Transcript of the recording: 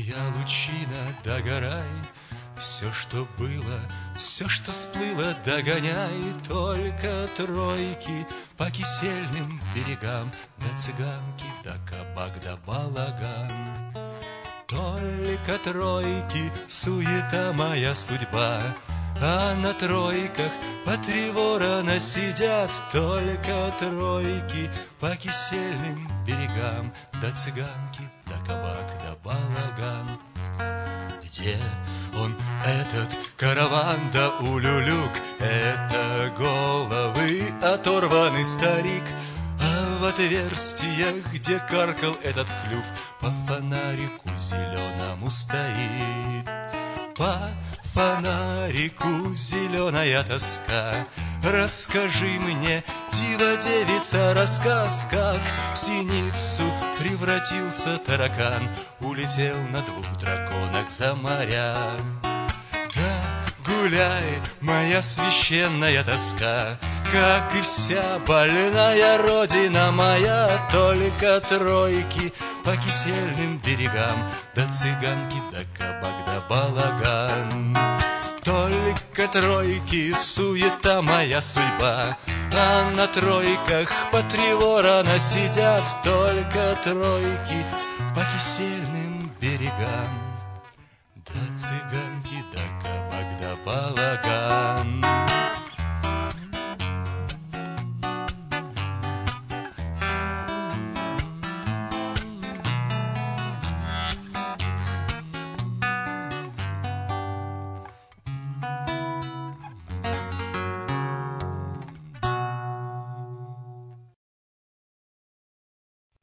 Синяя лучина, догорай, все, что было, все, что сплыло, догоняй. Только тройки по кисельным берегам, да цыганки, да кабак, да балаган. Только тройки, суета моя судьба, а на тройках по 3 ворона сидят. Только тройки по кисельным берегам, да цыганки, да кабак, да балаган. Где он, этот караван, да улюлюк? Это головы оторванный старик. А в отверстиях, где каркал этот клюв, по фонарику зеленому стоит. По фонарику зеленая тоска. Расскажи мне, дива-девица, рассказ, как в синицу превратился таракан, улетел на 2 драконах за моря. Да гуляй, моя священная тоска, как и вся больная родина моя. Только тройки по кисельным берегам, да цыганки, да кабак, да балаган. Только тройки, суета моя судьба, а на тройках по 3 ворона сидят. Только тройки по кисельным берегам, да цыганки.